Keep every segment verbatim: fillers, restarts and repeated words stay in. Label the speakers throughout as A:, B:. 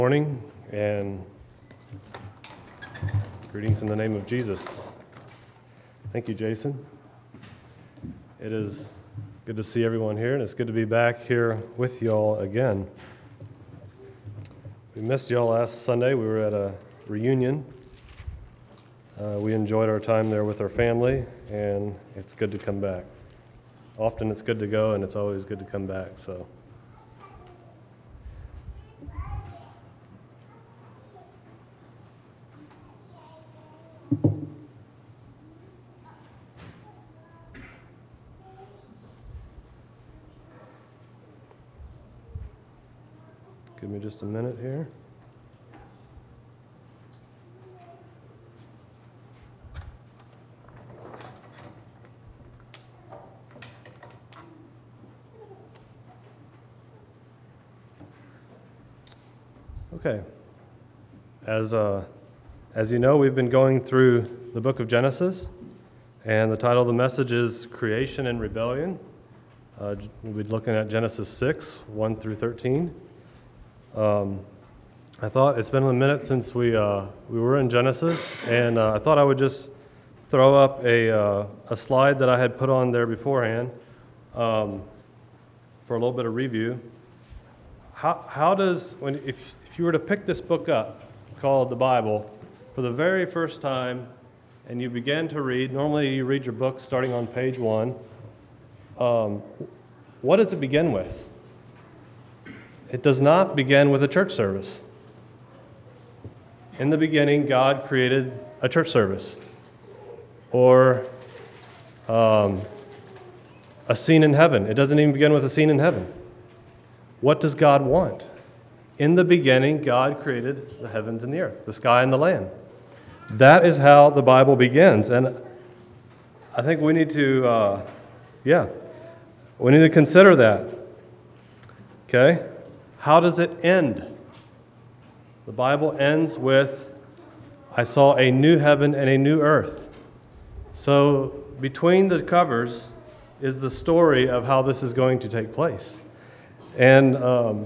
A: Morning and greetings in the name of Jesus. Thank you, Jason. It is good to see everyone here, and it's good to be back here with y'all again. We missed y'all last Sunday. We were at a reunion. Uh, we enjoyed our time there with our family, and it's good to come back. Often it's good to go, and it's always good to come back, so. Give me just a minute here. Okay. As uh, as you know, we've been going through the book of Genesis, and the title of the message is Creation and Rebellion. Uh, we'll be looking at Genesis six, one through thirteen. Um, I thought it's been a minute since we uh, we were in Genesis, and uh, I thought I would just throw up a uh, a slide that I had put on there beforehand um, for a little bit of review. How how does when if if you were to pick this book up called the Bible for the very first time, and you begin to read, normally you read your book starting on page one. Um, what does it begin with? It does not begin with a church service. In the beginning, God created a church service, or um, a scene in heaven. It doesn't even begin with a scene in heaven. What does God want? In the beginning, God created the heavens and the earth, the sky and the land. That is how the Bible begins, and I think we need to, uh, yeah, we need to consider that. Okay? How does it end? The Bible ends with, I saw a new heaven and a new earth. So between the covers is the story of how this is going to take place. And um,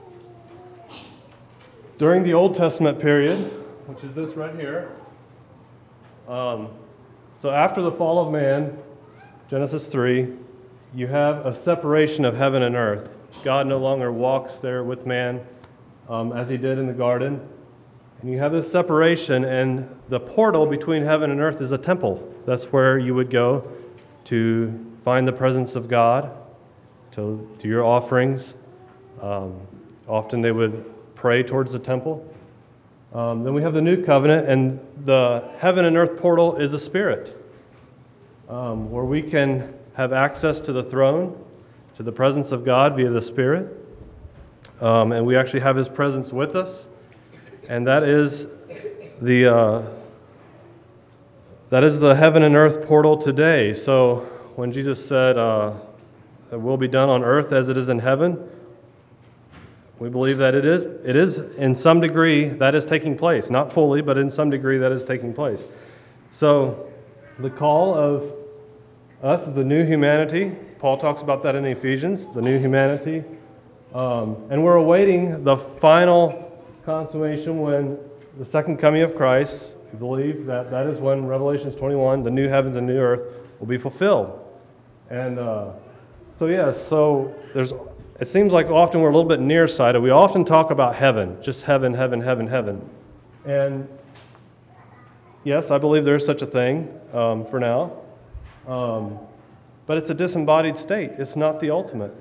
A: during the Old Testament period, which is this right here, um, so after the fall of man, Genesis three, you have a separation of heaven and earth. God no longer walks there with man um, as he did in the garden. And you have this separation, and the portal between heaven and earth is a temple. That's where you would go to find the presence of God, to do your offerings. Um, often they would pray towards the temple. Um, then we have the new covenant, and the heaven and earth portal is a spirit, um, where we can have access to the throne, to the presence of God via the Spirit. Um, and we actually have His presence with us. And that is the uh, that is the heaven and earth portal today. So when Jesus said, uh, it will be done on earth as it is in heaven, we believe that it is, it is in some degree that is taking place. Not fully, but in some degree that is taking place. So the call of us is the new humanity. Paul talks about that in Ephesians, the new humanity. Um, and we're awaiting the final consummation when the second coming of Christ. We believe that that is when Revelation twenty-one, the new heavens and new earth, will be fulfilled. And uh, so, yes, yeah, so there's. It seems like often we're a little bit nearsighted. We often talk about heaven, just heaven, heaven, heaven, heaven. And yes, I believe there is such a thing um, for now. Um, But it's a disembodied state. It's not the ultimate.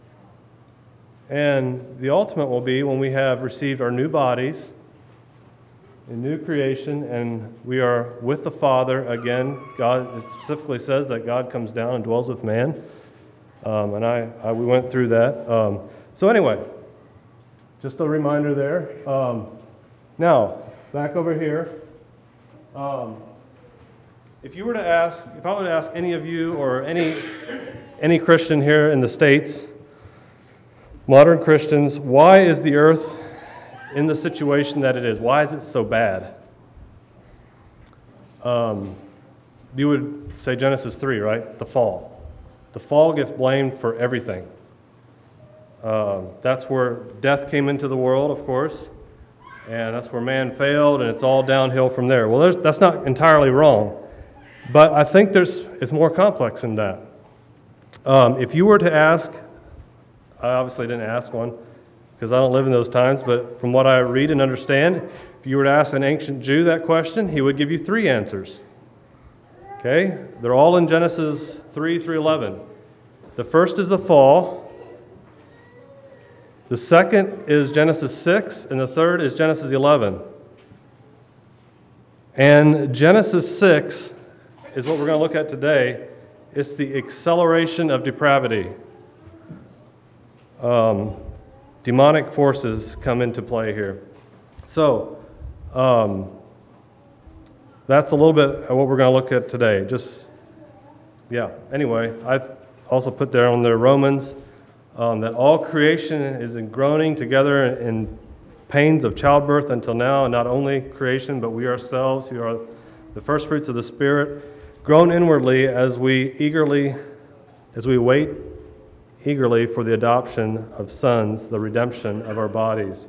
A: And the ultimate will be when we have received our new bodies, a new creation, and we are with the Father again. God, it specifically says that God comes down and dwells with man. Um, and I, I, we went through that. Um, so anyway, just a reminder there. Um, now, back over here. Um, If you were to ask, if I were to ask any of you or any any Christian here in the States, modern Christians, why is the earth in the situation that it is? Why is it so bad? Um, you would say Genesis three, right? The fall. The fall gets blamed for everything. Uh, that's where death came into the world, of course. And that's where man failed, and it's all downhill from there. Well, there's, that's not entirely wrong, but I think there's it's more complex than that. Um, if you were to ask, I obviously didn't ask one because I don't live in those times, but from what I read and understand, if you were to ask an ancient Jew that question, he would give you three answers. Okay? They're all in Genesis three through eleven. The first is the fall. The second is Genesis six, and the third is Genesis eleven. And Genesis six is what we're going to look at today. It's the acceleration of depravity. Um, demonic forces come into play here. So, um, that's a little bit of what we're going to look at today. Just, yeah. Anyway, I also put there on the Romans um, that all creation is groaning together in pains of childbirth until now, and not only creation, but we ourselves, who are the first fruits of the Spirit, groan inwardly as we eagerly, as we wait eagerly for the adoption of sons, the redemption of our bodies.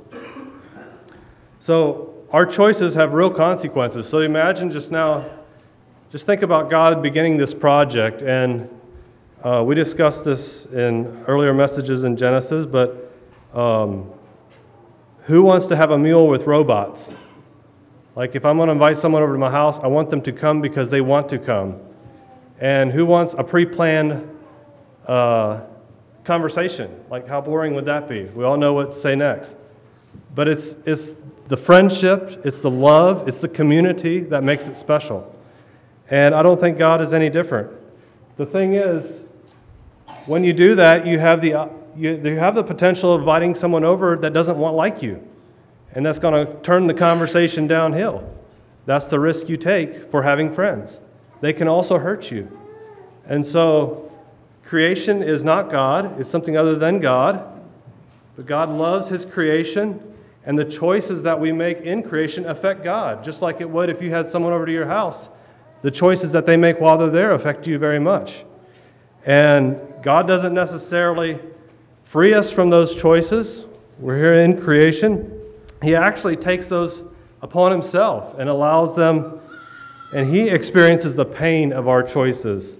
A: So our choices have real consequences. So imagine just now, just think about God beginning this project, and uh, we discussed this in earlier messages in Genesis, but um, who wants to have a meal with robots? Like if I'm going to invite someone over to my house, I want them to come because they want to come. And who wants a pre-planned uh, conversation? Like how boring would that be? We all know what to say next. But it's it's the friendship, it's the love, it's the community that makes it special. And I don't think God is any different. The thing is, when you do that, you have the uh, you, you have the potential of inviting someone over that doesn't want like you. And that's going to turn the conversation downhill. That's the risk you take for having friends. They can also hurt you. And so, creation is not God. It's something other than God. But God loves His creation, and the choices that we make in creation affect God, just like it would if you had someone over to your house. The choices that they make while they're there affect you very much. And God doesn't necessarily free us from those choices. We're here in creation. He actually takes those upon Himself and allows them, and He experiences the pain of our choices.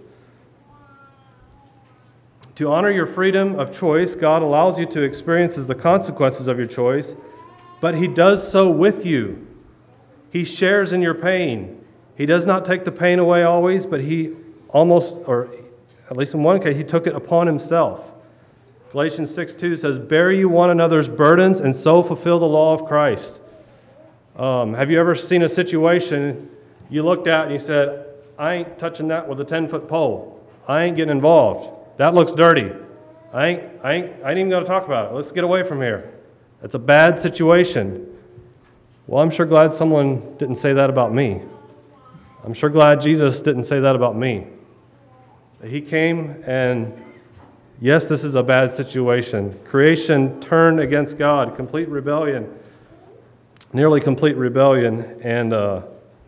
A: To honor your freedom of choice, God allows you to experience the consequences of your choice, but He does so with you. He shares in your pain. He does not take the pain away always, but He almost, or at least in one case, He took it upon Himself. Galatians six two says, "Bear you one another's burdens and so fulfill the law of Christ." Um, have you ever seen a situation you looked at and you said, "I ain't touching that with a ten-foot pole. I ain't getting involved. That looks dirty. I ain't, I ain't, I ain't even going to talk about it. Let's get away from here." That's a bad situation. Well, I'm sure glad someone didn't say that about me. I'm sure glad Jesus didn't say that about me. He came and, yes, this is a bad situation. Creation turned against God, complete rebellion, nearly complete rebellion, and uh,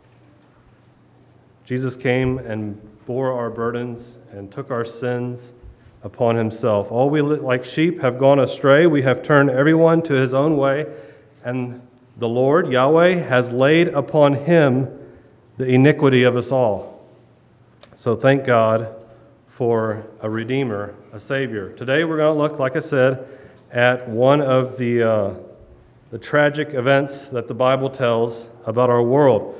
A: Jesus came and bore our burdens and took our sins upon Himself. All we like sheep have gone astray. We have turned everyone to his own way, and the Lord, Yahweh, has laid upon Him the iniquity of us all. So thank God for a Redeemer, a Savior. Today we're going to look, like I said, at one of the, uh, the tragic events that the Bible tells about our world.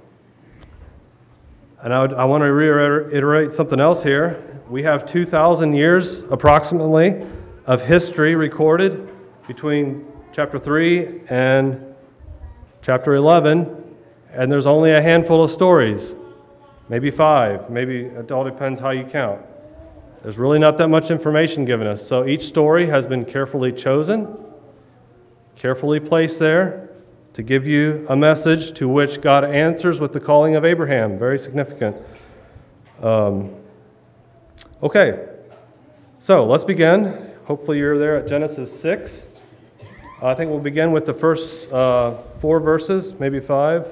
A: And I, would, I want to reiterate something else here. We have two thousand years, approximately, of history recorded between chapter three and chapter eleven, and there's only a handful of stories. Maybe five, maybe it all depends how you count. There's really not that much information given us. So each story has been carefully chosen, carefully placed there to give you a message to which God answers with the calling of Abraham. Very significant. Um, okay, so let's begin. Hopefully you're there at Genesis six. I think we'll begin with the first uh, four verses, maybe five.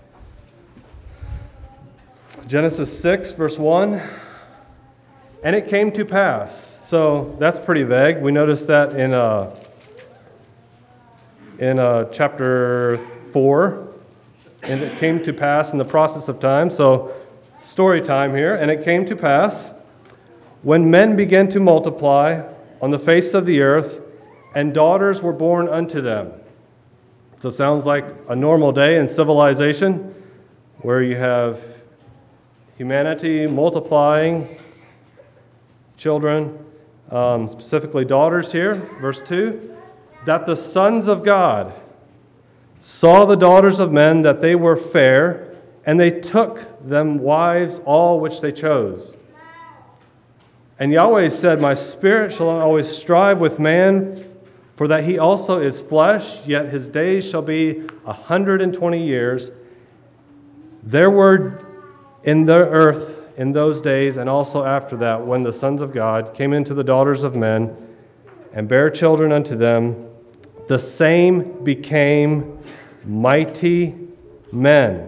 A: Genesis six, verse one, "And it came to pass." So that's pretty vague. We noticed that in uh, in uh, chapter four, and it came to pass in the process of time. So, story time here. And it came to pass when men began to multiply on the face of the earth, and daughters were born unto them. So, it sounds like a normal day in civilization where you have humanity multiplying children, um, specifically daughters here. Verse two, that the sons of God saw the daughters of men that they were fair, and they took them wives all which they chose. And Yahweh said, my spirit shall not always strive with man, for that he also is flesh, yet his days shall be a hundred and twenty years. There were in the earth in those days, and also after that, when the sons of God came into the daughters of men, and bare children unto them, the same became mighty men,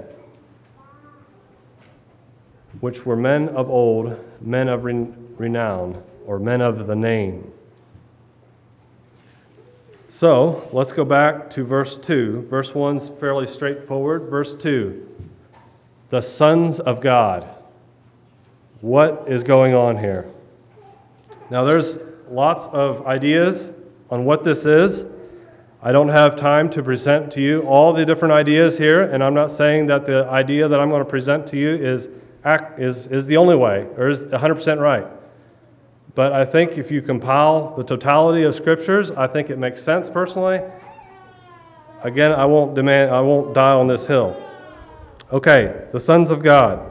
A: which were men of old, men of renown, or men of the name. So, let's go back to verse two. Verse one's fairly straightforward. Verse two, the sons of God. What is going on here? Now, there's lots of ideas on what this is. I don't have time to present to you all the different ideas here, and I'm not saying that the idea that I'm going to present to you is is is the only way or is one hundred percent right. But I think if you compile the totality of scriptures, I think it makes sense personally. Again, I won't demand I won't die on this hill. Okay, the sons of God.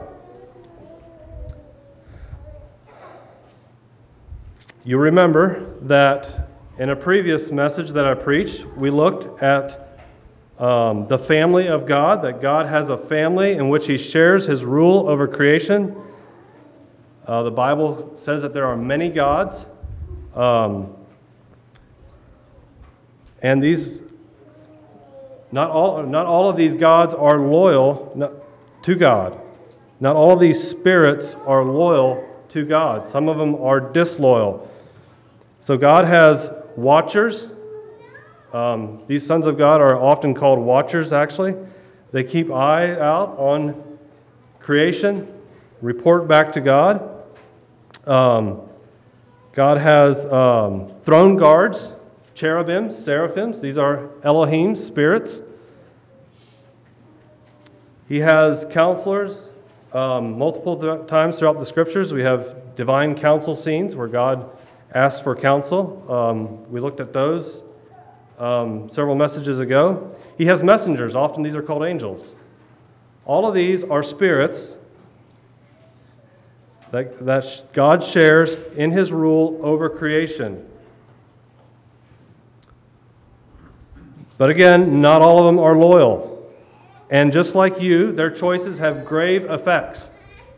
A: You remember that in a previous message that I preached, we looked at um, the family of God, that God has a family in which He shares His rule over creation. Uh, the Bible says that there are many gods, um, and these not all not all of these gods are loyal to God. Not all of these spirits are loyal to God. Some of them are disloyal. So God has watchers. Um, these sons of God are often called watchers, actually. They keep eye out on creation, report back to God. Um, God has um, throne guards, cherubims, seraphims. These are Elohim, spirits. He has counselors. Um, multiple th- times throughout the scriptures, we have divine council scenes where God asks for counsel. Um, we looked at those um, several messages ago. He has messengers. Often these are called angels. All of these are spirits that, that God shares in His rule over creation. But again, not all of them are loyal. And just like you, their choices have grave effects.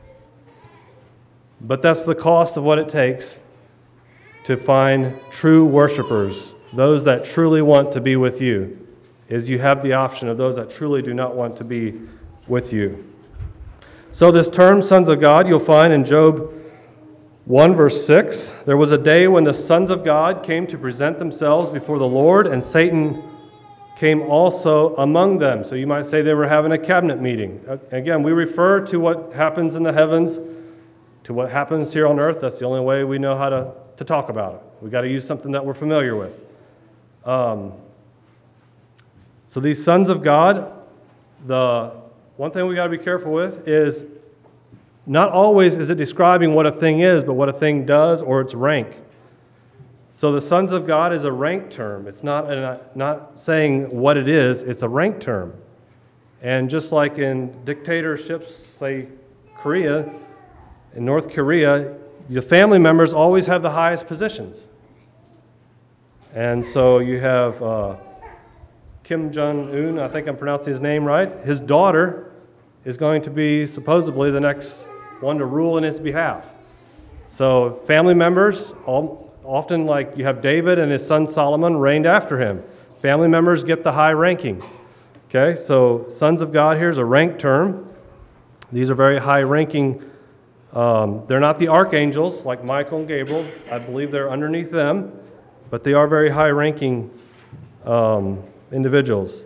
A: But that's the cost of what it takes to find true worshipers, those that truly want to be with you, is you have the option of those that truly do not want to be with you. So this term, sons of God, you'll find in Job one, verse six. There was a day when the sons of God came to present themselves before the Lord, and Satan came also among them. So you might say they were having a cabinet meeting. Again, we refer to what happens in the heavens to what happens here on earth. That's the only way we know how to to talk about it. We've got to use something that we're familiar with. Um, so these sons of God, the one thing we got to be careful with is not always is it describing what a thing is, but what a thing does or its rank. So the sons of God is a rank term. It's not, a, not saying what it is, it's a rank term. And just like in dictatorships, say Korea, in North Korea, the family members always have the highest positions. And so you have uh, Kim Jong-un, I think I'm pronouncing his name right. His daughter is going to be supposedly the next one to rule in his behalf. So family members, all, often like you have David and his son Solomon reigned after him. Family members get the high ranking. Okay, so sons of God here is a rank term. These are very high ranking. Um, they're not the archangels like Michael and Gabriel. I believe they're underneath them, but they are very high ranking um, individuals.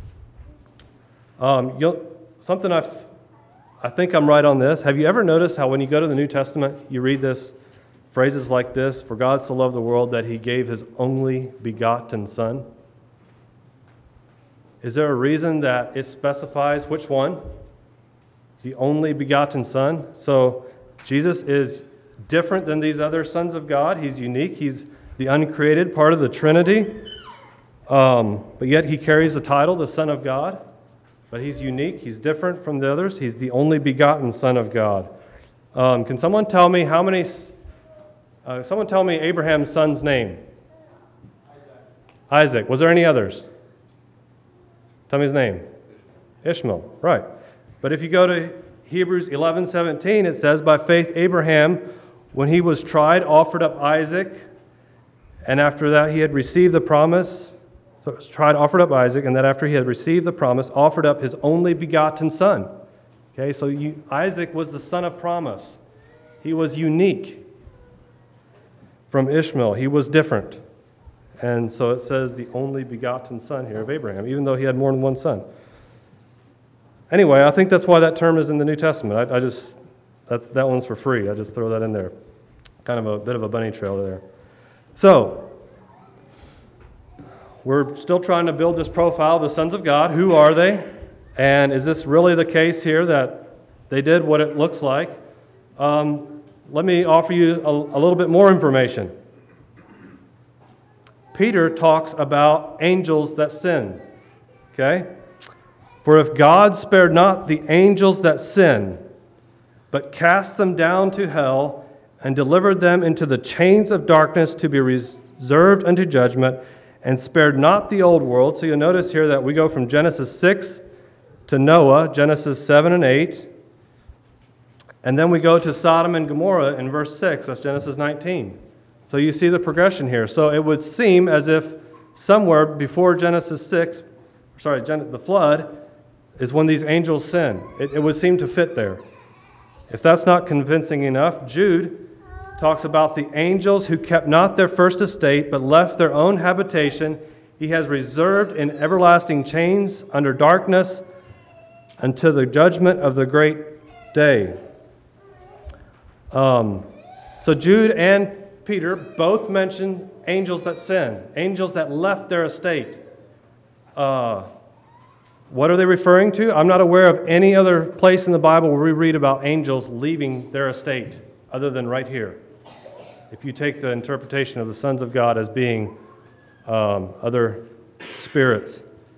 A: Um, you'll, something I've, I think I'm right on this. Have you ever noticed how when you go to the New Testament, you read this, phrases like this, "For God so loved the world that he gave his only begotten Son"? Is there a reason that it specifies which one? The only begotten Son. So Jesus is different than these other sons of God. He's unique. He's the uncreated part of the Trinity. Um, but yet he carries the title, the Son of God. But he's unique. He's different from the others. He's the only begotten Son of God. Um, can someone tell me how many... Uh, someone tell me Abraham's son's name. Isaac. Isaac. Was there any others? Tell me his name. Ishmael. Right. But if you go to Hebrews eleven seventeen, it says, "By faith Abraham, when he was tried, offered up Isaac, and after that he had received the promise." So it was tried, offered up Isaac, and that after he had received the promise, offered up his only begotten son. Okay, so you, Isaac was the son of promise. He was unique from Ishmael. He was different. And so it says the only begotten son here of Abraham, even though he had more than one son. Anyway, I think that's why that term is in the New Testament. I, I just, that, that one's for free. I just throw that in there. Kind of a bit of a bunny trail there. So, we're still trying to build this profile of the sons of God. Who are they? And is this really the case here that they did what it looks like? Um, let me offer you a, a little bit more information. Peter talks about angels that sin. Okay? "For if God spared not the angels that sin, but cast them down to hell, and delivered them into the chains of darkness to be reserved unto judgment, and spared not the old world." So you'll notice here that we go from Genesis six to Noah, Genesis seven and eight. And then we go to Sodom and Gomorrah in verse six. That's Genesis nineteen. So you see the progression here. So it would seem as if somewhere before Genesis six, sorry, the flood, is when these angels sin. It, it would seem to fit there. If that's not convincing enough, Jude talks about the angels who kept not their first estate, but left their own habitation. He has reserved in everlasting chains under darkness until the judgment of the great day. Um, so Jude and Peter both mention angels that sin, angels that left their estate. Uh, what are they referring to? I'm not aware of any other place in the Bible where we read about angels leaving their estate other than right here. If you take the interpretation of the sons of God as being um, other spirits.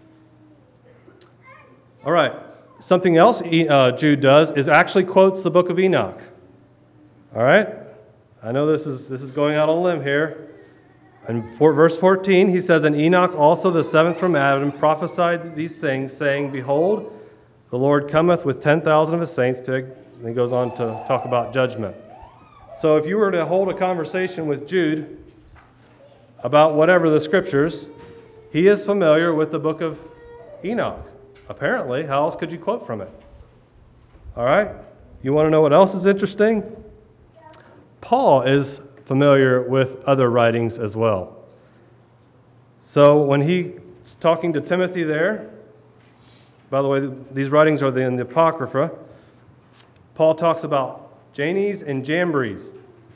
A: All right. Something else uh, Jude does is actually quotes the book of Enoch. All right? I know this is this is going out on a limb here. In for, verse fourteen, he says, "And Enoch also, the seventh from Adam, prophesied these things, saying, Behold, the Lord cometh with ten thousand of his saints to..." And he goes on to talk about judgment. So if you were to hold a conversation with Jude about whatever the scriptures, he is familiar with the book of Enoch. Apparently, how else could you quote from it? All right? You want to know what else is interesting? Paul is familiar with other writings as well. So when he's talking to Timothy there, by the way, these writings are in the Apocrypha, Paul talks about Jannes and Jambres.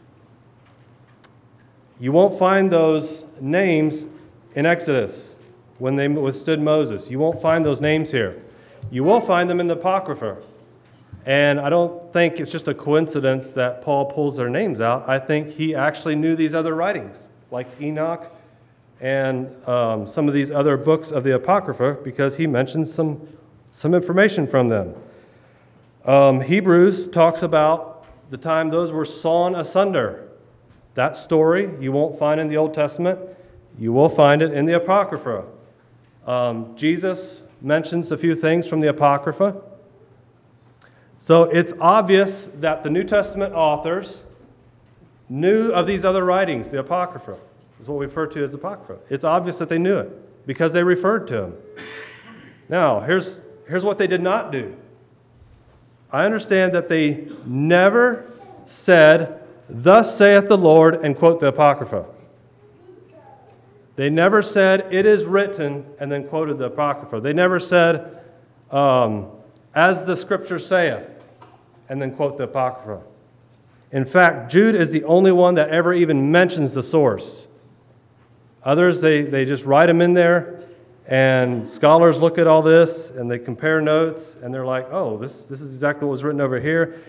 A: You won't find those names in Exodus when they withstood Moses. You won't find those names here. You will find them in the Apocrypha. And I don't think it's just a coincidence that Paul pulls their names out. I think he actually knew these other writings, like Enoch and um, some of these other books of the Apocrypha, because he mentions some, some information from them. Um, Hebrews talks about the time those were sawn asunder. That story you won't find in the Old Testament. You will find it in the Apocrypha. Um, Jesus mentions a few things from the Apocrypha. So it's obvious that the New Testament authors knew of these other writings, the Apocrypha, is what we refer to as Apocrypha. It's obvious that they knew it because they referred to them. Now, here's, here's what they did not do. I understand that they never said, "Thus saith the Lord," and quote the Apocrypha. They never said, "It is written," and then quoted the Apocrypha. They never said, um, "As the Scripture saith," and then quote the Apocrypha. In fact, Jude is the only one that ever even mentions the source. Others, they, they just write them in there, and scholars look at all this, and they compare notes, and they're like, oh, this, this is exactly what was written over here.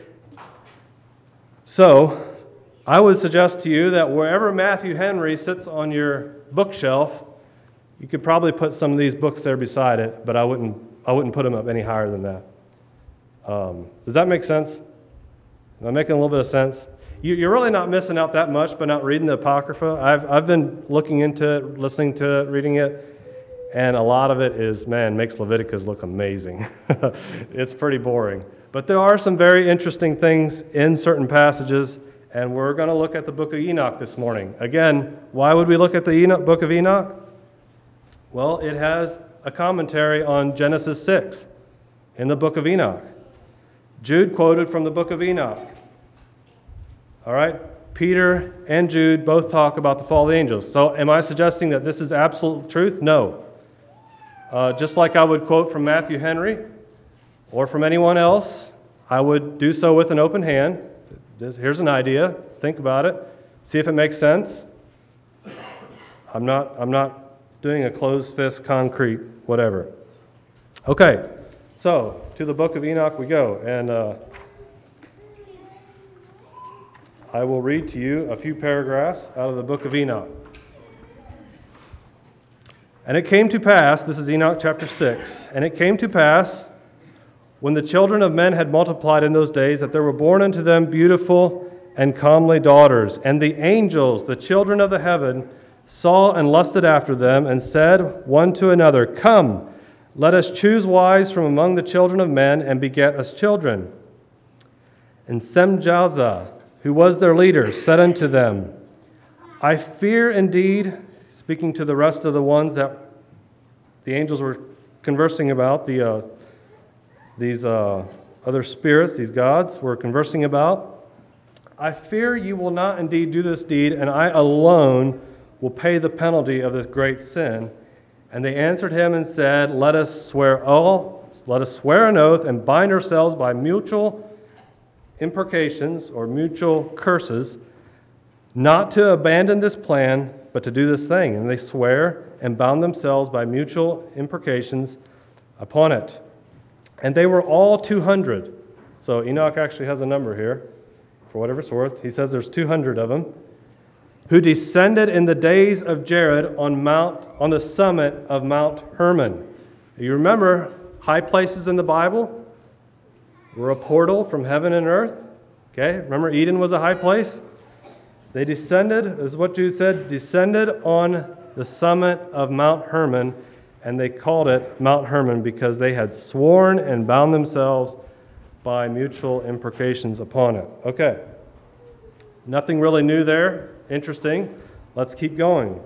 A: So, I would suggest to you that wherever Matthew Henry sits on your bookshelf, you could probably put some of these books there beside it, but I wouldn't, I wouldn't put them up any higher than that. Um, does that make sense? Am I making a little bit of sense? You, you're really not missing out that much by not reading the Apocrypha. I've, I've been looking into it, listening to it, reading it, and a lot of it is, man, makes Leviticus look amazing. It's pretty boring. But there are some very interesting things in certain passages, and we're going to look at the book of Enoch this morning. Again, why would we look at the Enoch, book of Enoch? Well, it has a commentary on Genesis six in the book of Enoch. Jude quoted from the book of Enoch. All right? Peter and Jude both talk about the fall of the angels. So am I suggesting that this is absolute truth? No. Uh, just like I would quote from Matthew Henry or from anyone else, I would do so with an open hand. Here's an idea. Think about it. See if it makes sense. I'm not, I'm not doing a closed fist, concrete, whatever. Okay, so to the book of Enoch we go. And uh, I will read to you a few paragraphs out of the book of Enoch. And it came to pass, this is Enoch chapter six, and it came to pass, when the children of men had multiplied in those days, that there were born unto them beautiful and comely daughters. And the angels, the children of the heaven, saw and lusted after them, and said one to another, Come, let us choose wives from among the children of men, and beget us children. And Semjaza, who was their leader, said unto them, I fear indeed, speaking to the rest of the ones that the angels were conversing about, the uh, these uh, other spirits, these gods were conversing about, I fear you will not indeed do this deed, and I alone will pay the penalty of this great sin. And they answered him and said, Let us swear all, let us swear an oath and bind ourselves by mutual imprecations or mutual curses, not to abandon this plan, but to do this thing. And they swear and bound themselves by mutual imprecations upon it. And they were all two hundred. So Enoch actually has a number here, for whatever it's worth. He says there's two hundred of them, who descended in the days of Jared on Mount, on the summit of Mount Hermon. You remember high places in the Bible were a portal from heaven and earth. Okay, remember Eden was a high place? They descended, this is what Jude said, descended on the summit of Mount Hermon, and they called it Mount Hermon because they had sworn and bound themselves by mutual imprecations upon it. Okay, nothing really new there. Interesting. Let's keep going.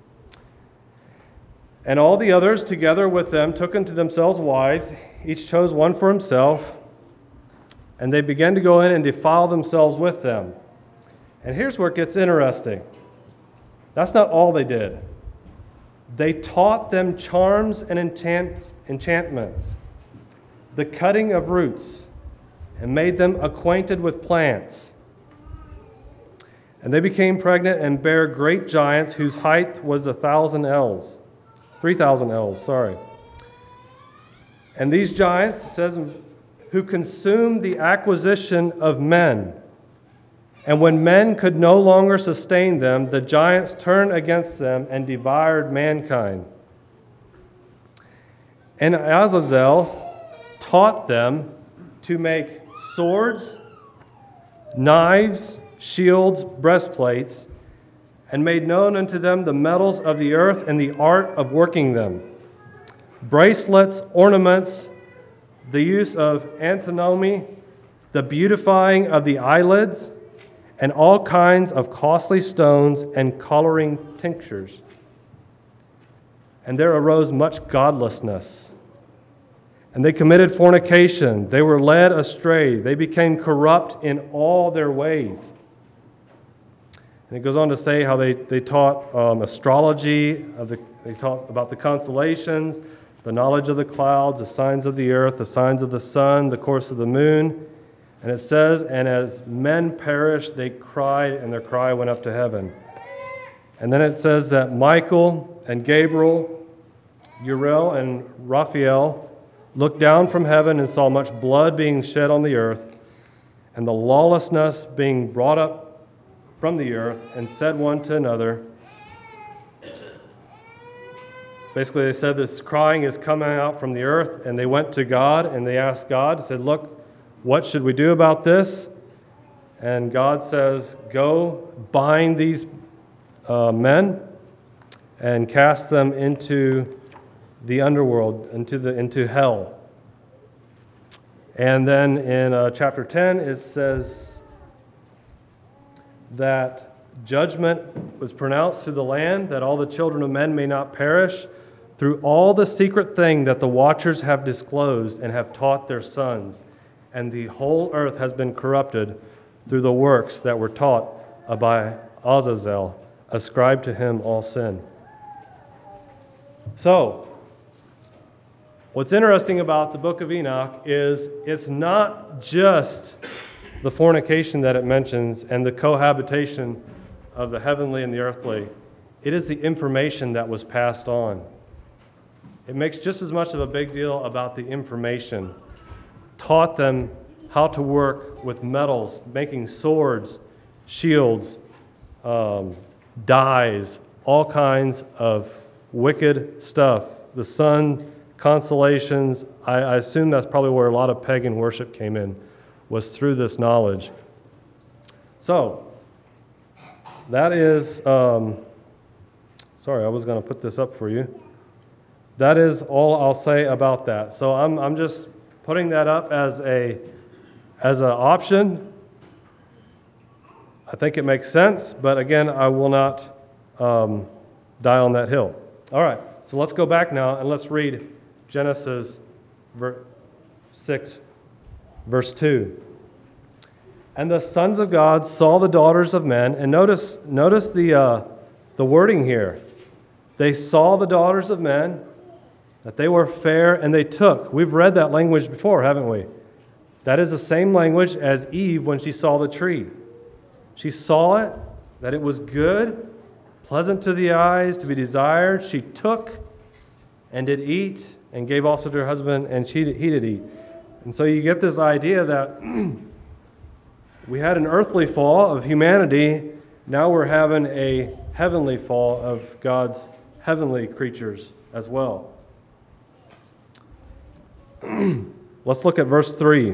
A: And all the others together with them took unto themselves wives, each chose one for himself, and they began to go in and defile themselves with them. And here's where it gets interesting. That's not all they did. They taught them charms and enchant- enchantments, the cutting of roots, and made them acquainted with plants. And they became pregnant and bare great giants whose height was a thousand ells. Three thousand ells, sorry. And these giants, it says, who consumed the acquisition of men. And when men could no longer sustain them, the giants turned against them and devoured mankind. And Azazel taught them to make swords, knives, shields, breastplates, and made known unto them the metals of the earth and the art of working them, bracelets, ornaments, the use of antimony, the beautifying of the eyelids, and all kinds of costly stones and coloring tinctures. And there arose much godlessness. And they committed fornication. They were led astray. They became corrupt in all their ways. And it goes on to say how they, they taught um, astrology, of the, they taught about the constellations, the knowledge of the clouds, the signs of the earth, the signs of the sun, the course of the moon. And it says, and as men perished, they cried, and their cry went up to heaven. And then it says that Michael and Gabriel, Uriel and Raphael looked down from heaven and saw much blood being shed on the earth, and the lawlessness being brought up from the earth, and said one to another. Basically, they said this crying is coming out from the earth, and they went to God, and they asked God, said, look, what should we do about this? And God says, go bind these uh, men and cast them into the underworld, into the into hell. And then in uh, chapter ten, it says that judgment was pronounced to the land, that all the children of men may not perish, through all the secret thing that the watchers have disclosed and have taught their sons. And the whole earth has been corrupted through the works that were taught by Azazel, ascribed to him all sin. So, what's interesting about the book of Enoch is it's not just the fornication that it mentions and the cohabitation of the heavenly and the earthly. It is the information that was passed on. It makes just as much of a big deal about the information. Taught them how to work with metals, making swords, shields, um, dyes, all kinds of wicked stuff. The sun, constellations, I, I assume that's probably where a lot of pagan worship came in, was through this knowledge. So, that is, um, sorry, I was going to put this up for you. That is all I'll say about that. So I'm I'm just putting that up as a as an option. I think it makes sense, but again, I will not um, die on that hill. All right, so let's go back now and let's read Genesis six, verse two. And the sons of God saw the daughters of men, and notice notice the uh, the wording here. They saw the daughters of men, that they were fair, and they took. We've read that language before, haven't we? That is the same language as Eve when she saw the tree. She saw it, that it was good, pleasant to the eyes, to be desired. She took and did eat, and gave also to her husband, and she did, he did eat. And so you get this idea that we had an earthly fall of humanity, now we're having a heavenly fall of God's heavenly creatures as well. Let's look at verse three.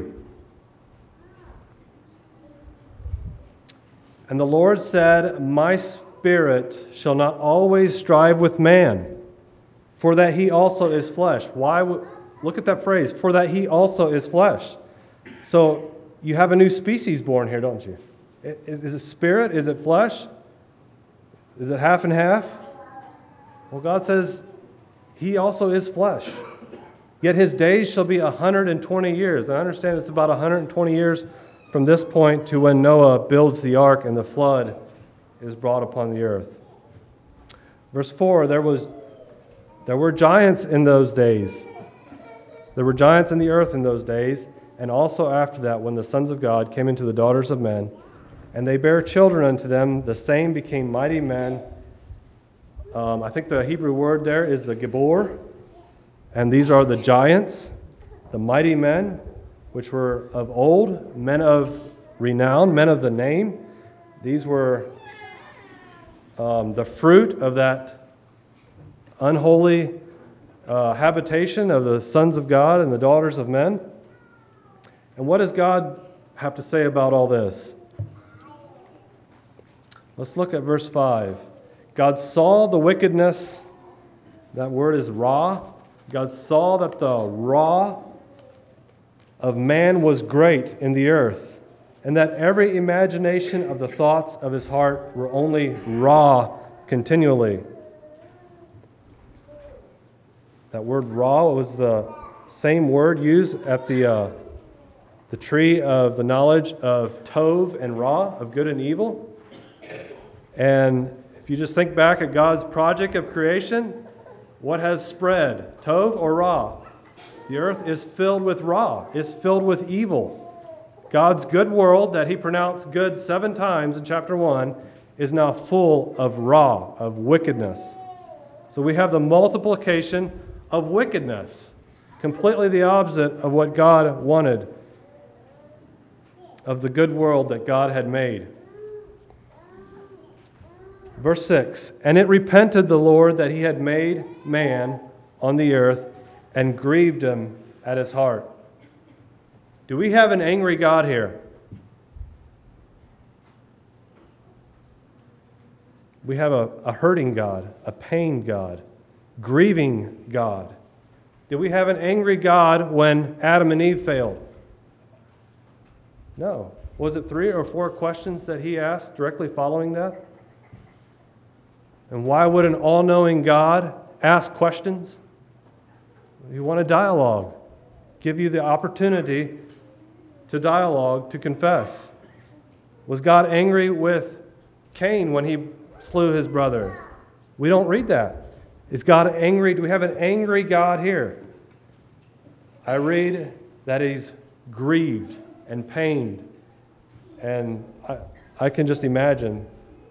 A: And the Lord said, my spirit shall not always strive with man, for that he also is flesh. Why? W- look at that phrase, for that he also is flesh. So you have a new species born here, don't you? Is it spirit? Is it flesh? Is it half and half? Well, God says he also is flesh. Yet his days shall be one hundred twenty years. And I understand it's about one hundred twenty years from this point to when Noah builds the ark and the flood is brought upon the earth. Verse four, there was there were giants in those days. There were giants in the earth in those days, and also after that, when the sons of God came into the daughters of men, and they bare children unto them, the same became mighty men. Um, I think the Hebrew word there is the Gibor. And these are the giants, the mighty men, which were of old, men of renown, men of the name. These were um, the fruit of that unholy uh, habitation of the sons of God and the daughters of men. And what does God have to say about all this? Let's look at verse five. God saw the wickedness, that word is ra. God saw that the ra of man was great in the earth, and that every imagination of the thoughts of his heart were only ra continually. That word ra was the same word used at the uh, the tree of the knowledge of Tov and Ra, of good and evil. And if you just think back at God's project of creation, what has spread? Tov or Ra? The earth is filled with Ra. It's filled with evil. God's good world that he pronounced good seven times in chapter one is now full of Ra, of wickedness. So we have the multiplication of wickedness, completely the opposite of what God wanted, of the good world that God had made. Verse six, and it repented the Lord that he had made man on the earth and grieved him at his heart. Do we have an angry God here? We have a, a hurting God, a pained God, grieving God. Did we have an angry God when Adam and Eve failed? No. Was it three or four questions that he asked directly following that? And why would an all-knowing God ask questions? You want a dialogue. Give you the opportunity to dialogue, to confess. Was God angry with Cain when he slew his brother? We don't read that. Is God angry? Do we have an angry God here? I read that he's grieved and pained. And I, I can just imagine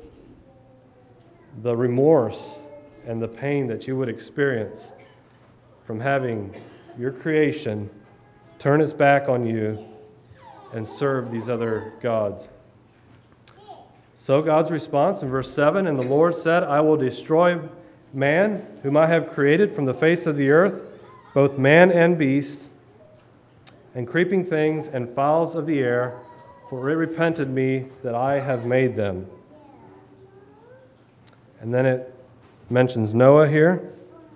A: the remorse and the pain that you would experience from having your creation turn its back on you and serve these other gods. So God's response in verse seven, and the Lord said, I will destroy man, whom I have created from the face of the earth, both man and beast, and creeping things and fowls of the air, for it repented me that I have made them. And then it mentions Noah here.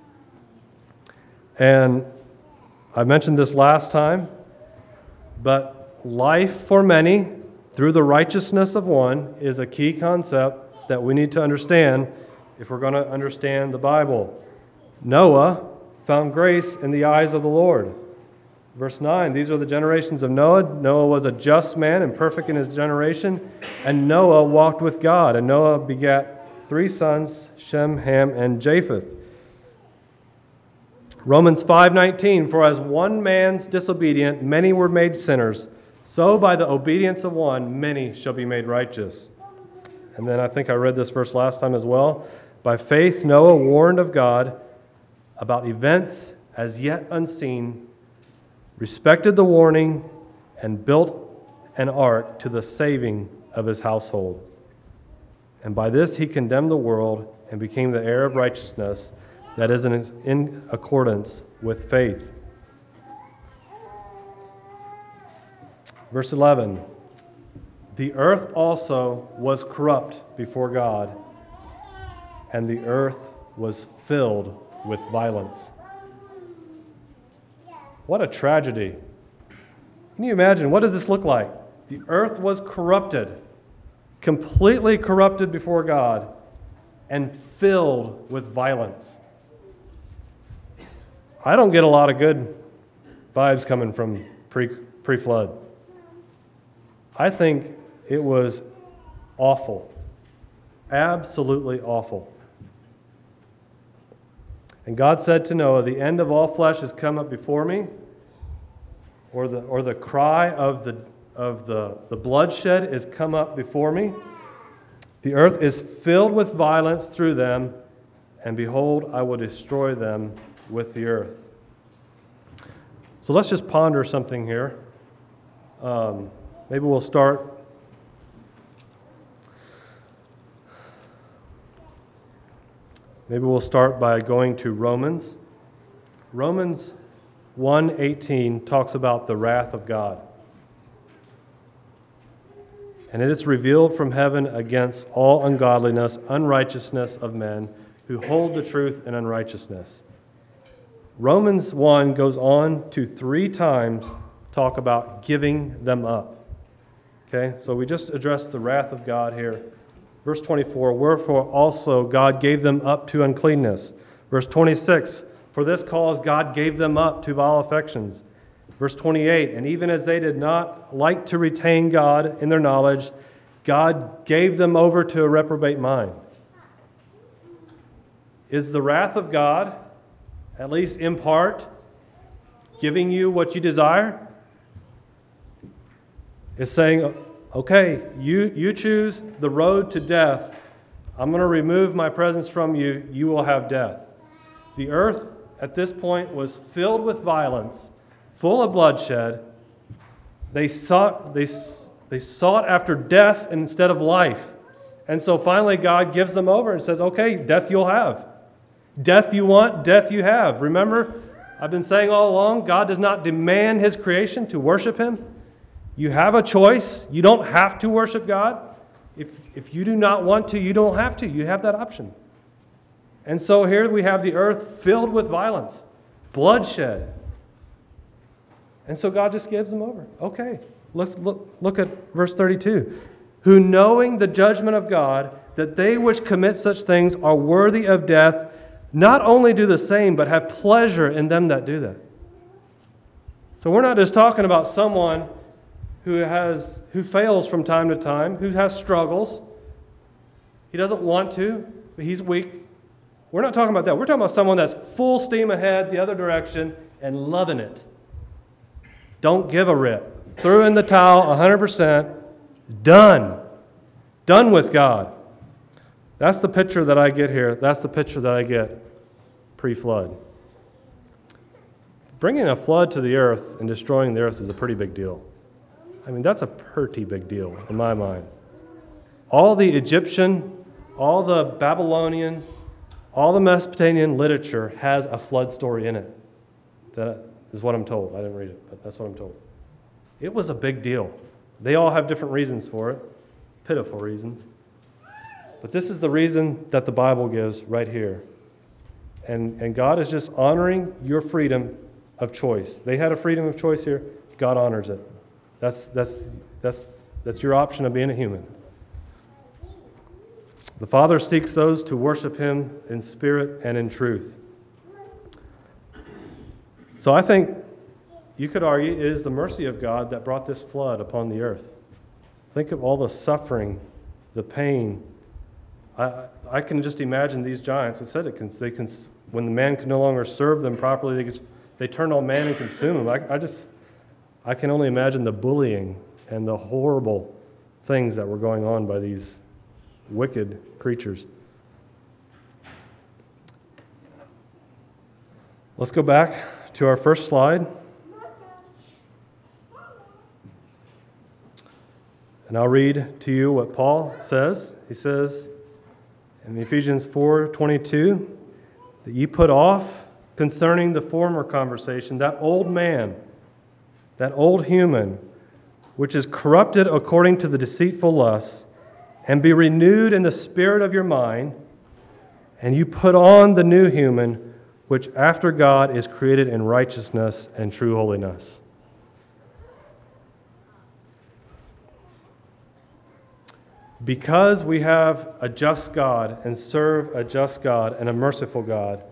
A: And I mentioned this last time, but life for many through the righteousness of one is a key concept that we need to understand if we're going to understand the Bible. Noah found grace in the eyes of the Lord. Verse nine, these are the generations of Noah. Noah was a just man and perfect in his generation, and Noah walked with God. And Noah begat three sons, Shem, Ham, and Japheth. Romans five nineteen, for as one man's disobedient, many were made sinners, so by the obedience of one, many shall be made righteous. And then I think I read this verse last time as well. By faith, Noah warned of God about events as yet unseen, respected the warning, and built an ark to the saving of his household. And by this he condemned the world and became the heir of righteousness, that is in accordance with faith. Verse eleven, the earth also was corrupt before God, and the earth was filled with violence. What a tragedy. Can you imagine? What does this look like? The earth was corrupted, completely corrupted before God, and filled with violence. I don't get a lot of good vibes coming from pre, pre-flood. I think it was awful, absolutely awful. And God said to Noah, the end of all flesh has come up before me, or the, or the cry of, the, of the, the bloodshed is come up before me. The earth is filled with violence through them, and behold, I will destroy them with the earth. So let's just ponder something here. Um, maybe we'll start maybe we'll start by going to Romans. Romans one eighteen talks about the wrath of God. And it is revealed from heaven against all ungodliness, unrighteousness of men who hold the truth in unrighteousness. Romans one goes on to three times talk about giving them up. Okay, so we just addressed the wrath of God here. Verse twenty-four, wherefore also God gave them up to uncleanness. Verse twenty-six, for this cause God gave them up to vile affections. Verse twenty-eight, and even as they did not like to retain God in their knowledge, God gave them over to a reprobate mind. Is the wrath of God, at least in part, giving you what you desire? It's saying, okay, you, you choose the road to death. I'm going to remove my presence from you. You will have death. The earth at this point was filled with violence, full of bloodshed. They sought, they, they sought after death instead of life. And so finally God gives them over and says, okay, death you'll have. Death you want, death you have. Remember, I've been saying all along, God does not demand His creation to worship Him. You have a choice. You don't have to worship God. If, if you do not want to, you don't have to. You have that option. And so here we have the earth filled with violence, bloodshed. And so God just gives them over. Okay, let's look, look at verse thirty-two. Who knowing the judgment of God, that they which commit such things are worthy of death, not only do the same, but have pleasure in them that do that. So we're not just talking about someone who has who fails from time to time, who has struggles. He doesn't want to, but he's weak. We're not talking about that. We're talking about someone that's full steam ahead the other direction and loving it. Don't give a rip. Threw in the towel one hundred percent. Done. Done with God. That's the picture that I get here. That's the picture that I get pre-flood. Bringing a flood to the earth and destroying the earth is a pretty big deal. I mean, that's a pretty big deal in my mind. All the Egyptian, all the Babylonian, all the Mesopotamian literature has a flood story in it. That is what I'm told. I didn't read it, but that's what I'm told. It was a big deal. They all have different reasons for it, pitiful reasons. But this is the reason that the Bible gives right here. And, and God is just honoring your freedom of choice. They had a freedom of choice here. God honors it. That's, that's, that's, that's your option of being a human. The Father seeks those to worship Him in spirit and in truth. So I think you could argue it is the mercy of God that brought this flood upon the earth. Think of all the suffering, the pain. I, I can just imagine these giants. It said it can, they can, when the man could no longer serve them properly, they, could, they turned on man and consumed him. I, I just, I can only imagine the bullying and the horrible things that were going on by these wicked creatures. Let's go back to our first slide. And I'll read to you what Paul says. He says in Ephesians four twenty-two that ye put off concerning the former conversation that old man, that old human, which is corrupted according to the deceitful lusts, and be renewed in the spirit of your mind, and you put on the new human, which after God is created in righteousness and true holiness. Because we have a just God and serve a just God and a merciful God,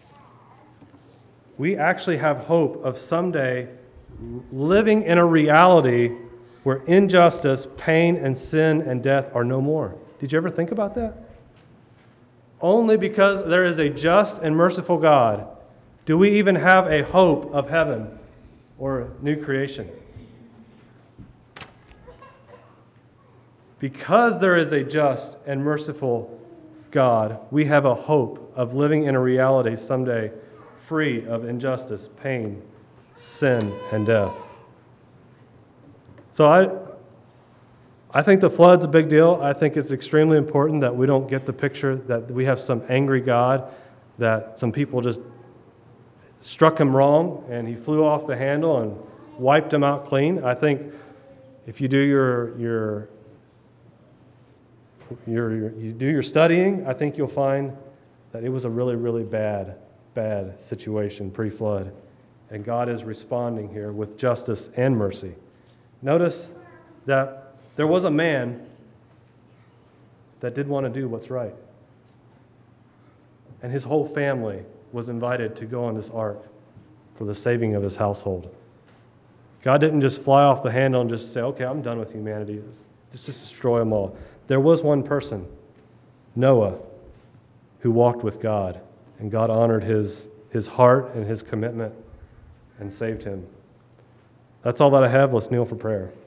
A: we actually have hope of someday living in a reality where injustice, pain, and sin and death are no more. Did you ever think about that? Only because there is a just and merciful God do we even have a hope of heaven or new creation. Because there is a just and merciful God, we have a hope of living in a reality someday free of injustice, pain, sin, and death. So I, I think the flood's a big deal. I think it's extremely important that we don't get the picture that we have some angry God, that some people just struck him wrong and he flew off the handle and wiped him out clean. I think if you do your your You're, you do your studying, I think you'll find that it was a really, really bad, bad situation pre-flood. And God is responding here with justice and mercy. Notice that there was a man that did want to do what's right. And his whole family was invited to go on this ark for the saving of his household. God didn't just fly off the handle and just say, okay, I'm done with humanity. just destroy them all. There was one person, Noah, who walked with God, and God honored his, his heart and his commitment and saved him. That's all that I have. Let's kneel for prayer.